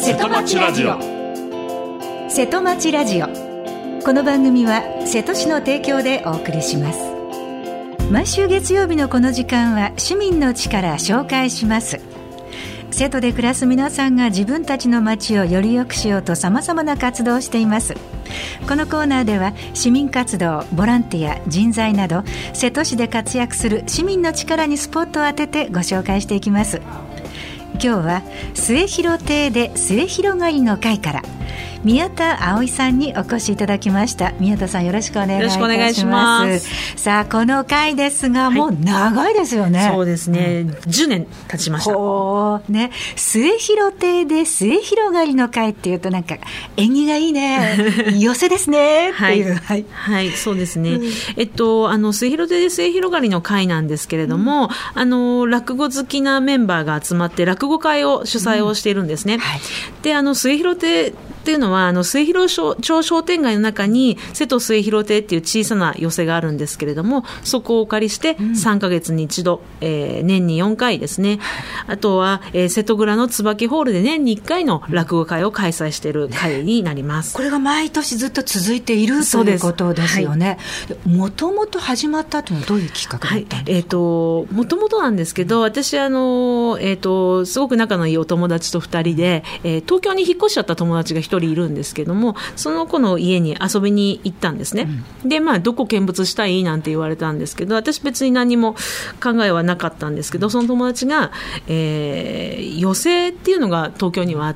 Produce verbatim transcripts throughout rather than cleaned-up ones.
瀬戸町ラジオ。 瀬戸町ラジオ、この番組は瀬戸市の提供でお送りします。毎週月曜日のこの時間は市民の力紹介します。瀬戸で暮らす皆さんが自分たちの町をより良くしようとさまざまな活動をしています。このコーナーでは市民活動、ボランティア、人材など瀬戸市で活躍する市民の力にスポットを当ててご紹介していきます。今日は末広亭で末広がりの会から宮田葵さんにお越しいただきました。宮田さん、よろしくお願いいたします。 よろしくお願いします。 さあ、この会ですが、はい、もう長いですよね。 そうですね、うん、じゅうねん経ちました。 ほう、ね、末広亭で末広がりの会っていうとなんか縁起がいいね寄せですねっていう、 はい、はいはい、そうですね、うん、えっとあの末広亭で末広がりの会なんですけれども、うん、あの落語好きなメンバーが集まって落語会を主催をしているんですね、うん、はい、であの末広亭っていうのはあの末広町商店街の中に瀬戸末広亭っていう小さな寄席があるんですけれども、そこをお借りしてさんかげつに一度、えー、年によんかいですね、あとは、えー、瀬戸蔵の椿ホールで年にいっかいの落語会を開催している会になります。 これが毎年ずっと続いているということですよね。もともと始まったというのはどういうきっかけだったんですか？はい、えーと、 もともとなんですけど、私あの、えーと、すごく仲のいいお友達とふたりで、えー、東京に引っ越しちゃった友達がひとりいるんですけども、その子の家に遊びに行ったんですね、うん、で、まあ、どこ見物したいなんて言われたんですけど、私別に何も考えはなかったんですけど、その友達が、えー、寄席っていうのが東京にはあって、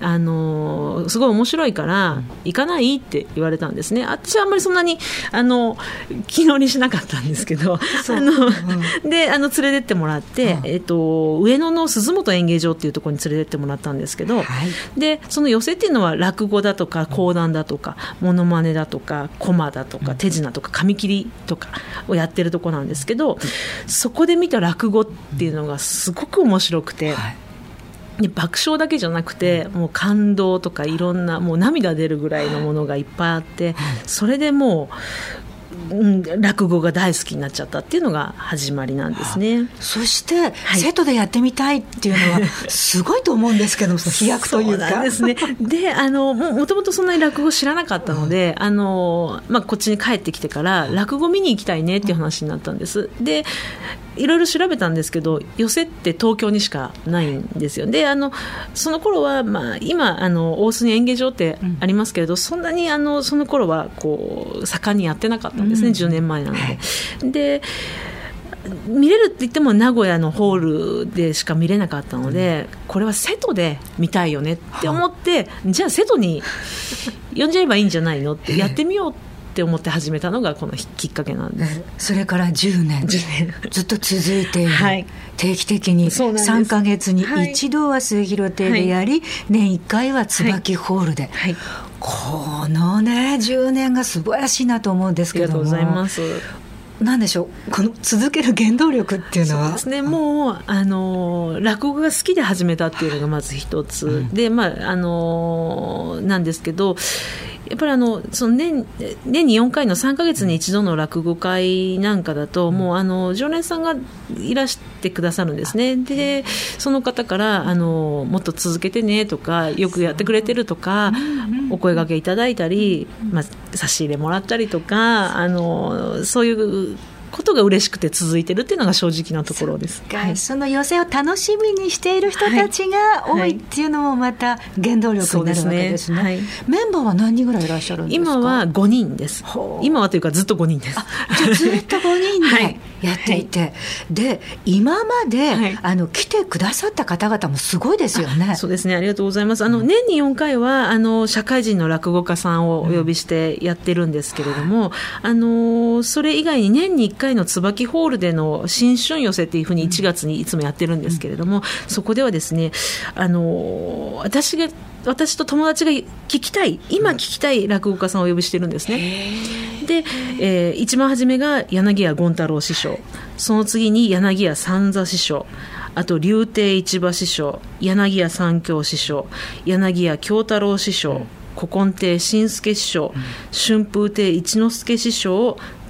あのー、すごい面白いから行かないって言われたんですね。私はあんまりそんなにあの気乗りしなかったんですけど、あの、うん、であの連れてってもらって、うん、えー、と上野の鈴本演芸場っていうところに連れてってもらったんですけど、はい、でその寄席っていうのは落語だとか講談だとかモノマネだとかコマだとか手品とか紙切りとかをやってるとこなんですけど、そこで見た落語っていうのがすごく面白くて、はい、で爆笑だけじゃなくてもう感動とかいろんなもう涙出るぐらいのものがいっぱいあって、それでもううん、落語が大好きになっちゃったっていうのが始まりなんですね。 そして、はい、瀬戸でやってみたいっていうのはすごいと思うんですけどその飛躍というか。 そうなんですね。であの も, もともとそんなに落語知らなかったので、うん、あのまあ、こっちに帰ってきてから落語見に行きたいねっていう話になったんです。でいろいろ調べたんですけど、寄席って東京にしかないんですよ。であのその頃は、まあ、今あの大須に演芸場ってありますけれど、うん、そんなにあのその頃はこう盛んにやってなかったんですね、うん、じゅうねんまえなので。で見れるって言っても名古屋のホールでしか見れなかったので、うん、これは瀬戸で見たいよねって思って、じゃあ瀬戸に呼んじゃえばいいんじゃないのってやってみようって思って始めたのがこのきっかけなんです。 それからじゅうねんずっと続いている、はい、定期的にさんかげつに一度は末広亭でやり、はい、年いっかいは椿ホールで、はいはい、このねじゅうねんが素晴らしいなと思うんですけども。 ありがとうございます。 なんでしょう、この続ける原動力っていうのは。 そうですね、もうあの落語が好きで始めたっていうのがまず一つ、うん、で、まあ、あのなんですけど、やっぱりあのその 年, 年によんかいのさんかげつに一度の落語会なんかだと、もうあの常連さんがいらしてくださるんですね。でその方からあのもっと続けてねとか、よくやってくれてるとかお声掛けいただいたり、まあ、差し入れもらったりとか、あのそういうことが嬉しくて続いてるっていうのが正直なところです。 そ, はい、その寄席を楽しみにしている人たちが多いっていうのもまた原動力になるわけですね。はい、メンバーは何人ぐらいいらっしゃるんですか？ 今はごにんです。今はというかずっとごにんです。 あ、じゃあずっとごにんでやっていて、はい、で今まで、はい、あの来てくださった方々もすごいですよね。 そうですね、ありがとうございます。あの年によんかいはあの社会人の落語家さんをお呼びしてやってるんですけれども、うん、あのそれ以外に年にいっかいの椿ホールでの新春寄席っていうふうにいちがつにいつもやってるんですけれども、うん、そこではですね、あの私が私と友達が聞きたい今聞きたい落語家さんをお呼びしてるんですね。で、えー、一番初めが柳家権太郎師匠、その次に柳家三座師匠、あと柳亭市馬師匠、柳家三協師匠、柳家京太郎師匠、古今亭新助師匠、春風亭一之輔師匠、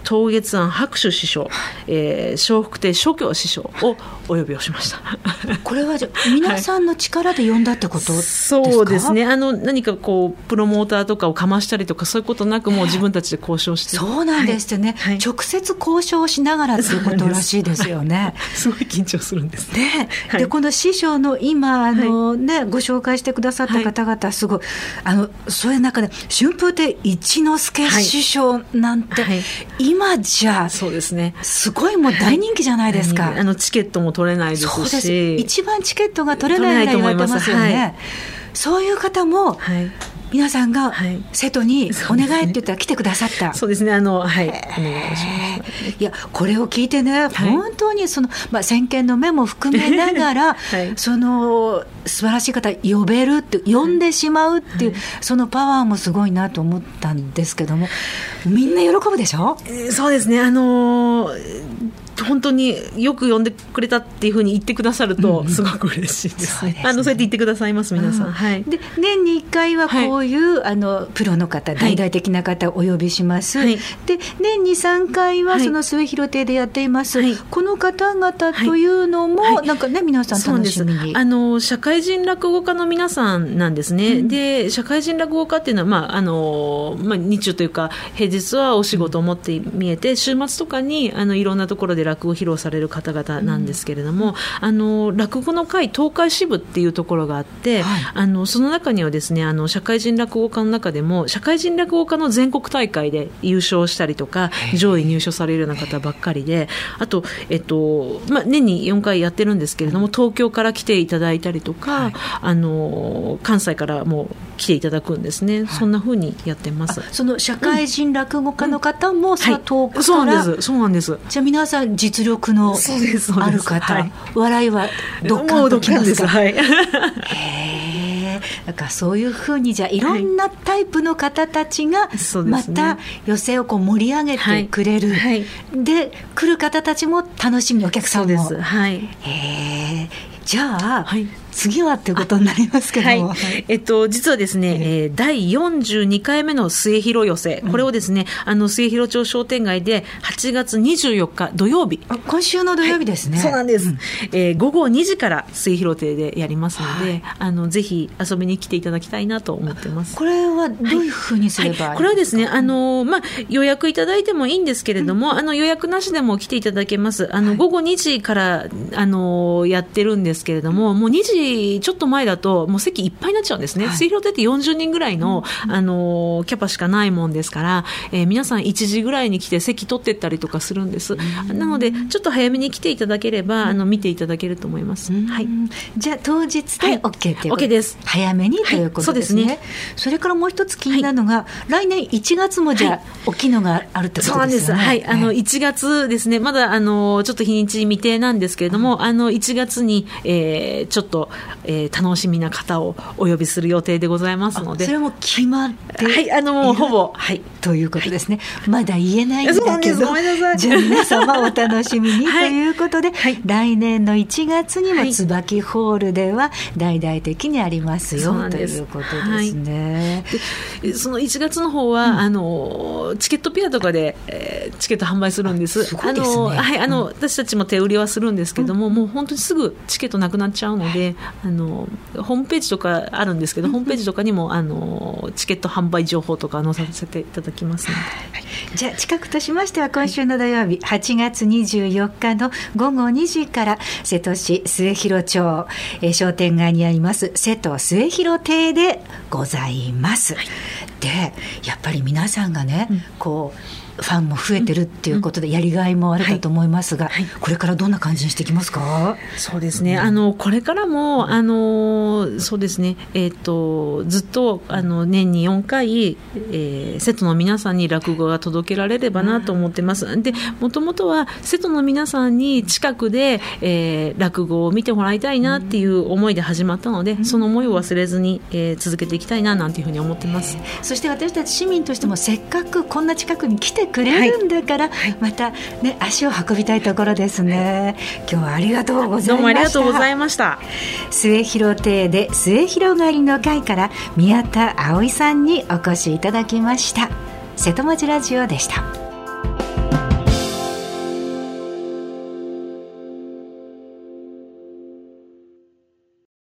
東月庵白秋師匠、えー、笑福亭松喬師匠をお呼びをしましたこれはじゃ皆さんの力で呼んだってことですか？ そうですね、あの何かこうプロモーターとかをかましたりとかそういうことなく、もう自分たちで交渉して、 そうなんですよね、はい、直接交渉しながらっていうことらしいですよねすごい緊張するんですね。 で、はい、この師匠の今あの、はいね、ご紹介してくださった方々、すごい、はい、あのそういう中で春風亭一之輔師匠なんて、はいはい、今じゃそうですね、すごいもう大人気じゃないですか、はい、 あのチケットも取れないですし、 そうです、一番チケットが取れないぐらい言われてますよね、はい、そういう方も、はい、皆さんが瀬戸にお願いって言ったら来てくださった。 そうですね、あの、はい、お願いしました。いや、これを聞いてね、はい、本当にその、まあ、先見の目も含めながら、はい、その素晴らしい方呼べるって呼んでしまうっていう、はい、そのパワーもすごいなと思ったんですけども、みんな喜ぶでしょ？ えー、そうですね、あのー本当によく呼んでくれたっていうふうに言ってくださるとすごく嬉しいですね、うんうん、そうですね、あのそうやって言ってくださいます皆さん、うん、はい、で年にいっかいはこういう、はい、あのプロの方、大々的な方をお呼びします、はい、で年にさんかいはその末広亭でやっています、はい、この方々というのも、はい、なんかね、皆さん楽しみに、 あの社会人落語家の皆さんなんですね、うん、で社会人落語家っていうのは、まああのまあ、日中というか平日はお仕事を持って見えて、週末とかにあのいろんなところで落語を披露される方々なんですけれども、うん、あの落語の会東海支部っていうところがあって、はい、あのその中にはですね、あの社会人落語家の中でも社会人落語家の全国大会で優勝したりとか上位入賞されるような方ばっかりで、あと、えっとまあ、年によんかいやってるんですけれども、東京から来ていただいたりとか、はい、あの関西からも来ていただくんですね、はい、そんな風にやってます。 その社会人落語家の方も、うん、さ、はい、遠くから、 そうなんです、そうなんです。 じゃあ皆さん実力のある方、はい、笑いはどっかんときますか？ はい、 へー、だからそういうふうにじゃあいろんなタイプの方たちがまた寄席をこう盛り上げてくれる、はいはい、で来る方たちも楽しみ、お客さんも、 そうです、はい、 へー、じゃあ、はい、次はということになりますけども、 はい、えっと、実はですね、えー、だいよんじゅうにかいめの末広寄席、これをですね、あの末広町商店街ではちがつにじゅうよっか土曜日、 今週の土曜日ですね、 はい、そうなんです、うん、えー、午後にじから末広亭でやりますので、はい、あのぜひ遊びに来ていただきたいなと思ってます。 これはどういうふうにすればいいですか？ はいはい、これはですね、あの、まあ、予約いただいてもいいんですけれども、うん、あの予約なしでも来ていただけます。あの、はい、午後にじからあのやってるんですけれども、もうにじちょっと前だともう席いっぱいになっちゃうんですね、はい、末広亭ってよんじゅうにんぐらいの、うん、あのキャパしかないもんですから、えー、皆さんいちじぐらいに来て席取ってったりとかするんです、うん、なのでちょっと早めに来ていただければ、うん、あの見ていただけると思います、うん、はい、 じゃあ当日で OK ということ、 はい、OK です。 早めにということですね、はい、そうですね。それからもう一つ気になるのが、はい、来年いちがつもじゃあ、はい、大きいのがあるってことですよね。そうなんです、はい、あのいちがつですね、まだあのちょっと日にち未定なんですけれども、うん、あのいちがつに、えー、ちょっと、えー、楽しみな方をお呼びする予定でございますので、それも決まってはい、あのもうほぼ、はい、ということですね、はい、まだ言えないんだけど、じゃあ皆様お楽しみにということで、はい、来年のいちがつにも椿ホールでは大々的にありますよ、はい、ということですね、 はい、でそのいちがつの方は、うん、あのチケットピアとかで、えー、チケット販売するんです。すごいですね。あの、はい、あの、うん、私たちも手売りはするんですけども、うん、もう本当にすぐチケットなくなっちゃうので、はい、あのホームページとかあるんですけど、ホームページとかにもあのチケット販売情報とか載させていただきますので、はい、 じゃあ近くとしましては今週の土曜日、はい、はちがつにじゅうよっかの午後にじから瀬戸市末広町、えー、商店街にあります瀬戸末広亭でございます、はい、でやっぱり皆さんがね、うん、こうファンも増えてるっていうことでやりがいもあるかと思いますが、はいはい、これからどんな感じにしていきますか？ そうですね、あのこれからもあのそうですね、えー、とずっとあの年によんかい、えー、瀬戸の皆さんに落語が届けられればなと思ってます。でもともとは瀬戸の皆さんに近くで、えー、落語を見てもらいたいなっていう思いで始まったので、うん、その思いを忘れずに、えー、続けていきたいななんていうふうに思ってます。 そして私たち市民としてもせっかくこんな近くに来てくれるんだから、はい、また、ね、足を運びたいところですね。今日はありがとうございました。 どうもありがとうございました。 末広亭で末広がりの会から宮田葵さんにお越しいただきました。瀬戸町ラジオでした。